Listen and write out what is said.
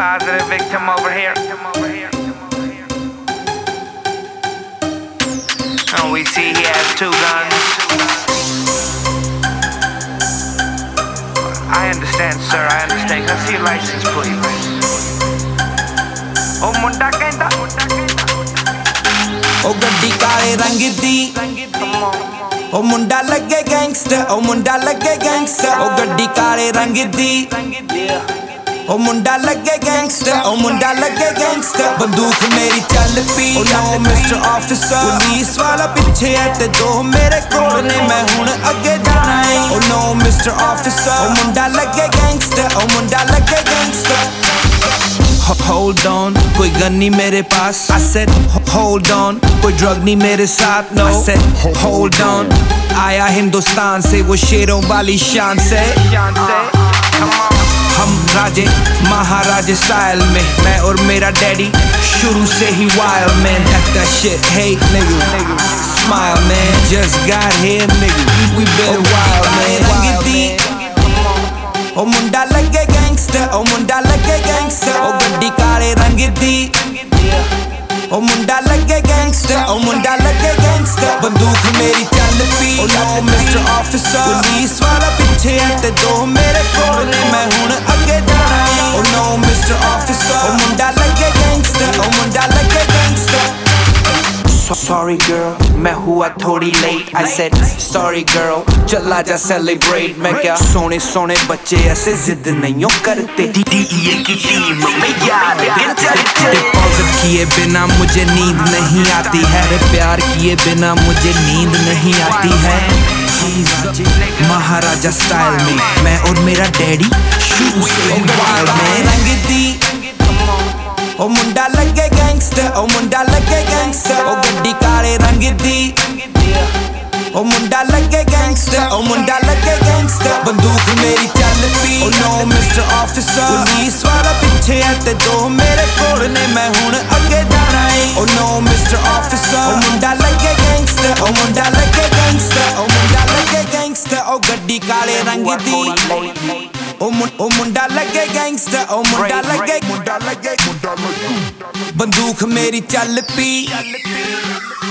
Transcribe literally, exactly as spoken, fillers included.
positive victim over here. And we see he has two guns. I understand, sir, I understand. Can I see your license, please? Oh, munda kenda. Oh, gaddi kaale rang di. Oh, munda lage gangster. Oh, munda lage gangster. Oh, gaddi kaale rang di. Oh, munda lage gangster. Oh, munda lage gangster. बंदूक मेरी चल पी. Oh no, Mister Officer. Police वाला पीछे है ते दो मेरे कोल ने मैं हुण अगे जाना है. Oh no, Mister Officer. Oh, मुंडा लगे gangster. Oh, मुंडा लगे gangster. Hold on, कोई गन नहीं मेरे पास. I said hold on, कोई ड्रग नहीं मेरे साथ. No, I said hold on. आया हिंदुस्तान से वो शेरों वाली शान से. हम राजे महाराजे स्टाइल में, मैं और मेरा डैडी शुरू से ही wild man. That's that shit, hey nigga, smile man, just got here nigga, we been wild man, wild man. Oh मुंडा लगे gangster, oh मुंडा लगे gangster, oh गड्डी काले रंग दी. Oh मुंडा लगे gangster, oh मुंडा लगे gangster. बंदूक मेरी चल पी. Oh no, Mister Officer. Police वाला पीछे है ते दो मेरे कोल ने मैं हुण अगे जाना है. Oh no, Mister Officer. Oh मुंडा लगे gangster, oh मुंडा लगे gangster. Sorry girl, मैं हुआ थोड़ी late. I said sorry girl, चला जा celebrate. मैं क्या सोने सोने बच्चे ऐसे जिद नहीं करते. डी डी ई की टीम में याद के चलते. डिपॉजिट किए बिना मुझे नींद नहीं आती है. प्यार किए बिना मुझे नींद नहीं आती है. महाराजा स्टाइल में मैं और मेरा डैडी शुरू से wild man. रंग दी. ओ मुंडा लगे गैंगस्टर. ओ मुंडा लगे गैंगस्टर. ओ गड्डी काले रंग दी. ओ मुंडा लगे गैंगस्टर. ओ मुंडा लगे गैंगस्टर. बंदूक मेरी चल पी. Oh no mister officer. Police वाला पीछे है ते दो मेरे कोल ने मैं हुण अगे जाना है. Oh no mister officer. ओ मुंडा लगे गैंगस्टर. ओ मुंडा लगे गैंगस्टर. ओ मुंडा लगे गैंगस्टर. ओ गड्डी काले रंग दी. ओ मुंडा लगे गैंगस्टर. ओ मुंडा लगे, मुंडा लगे, बंदूक मेरी चल पी.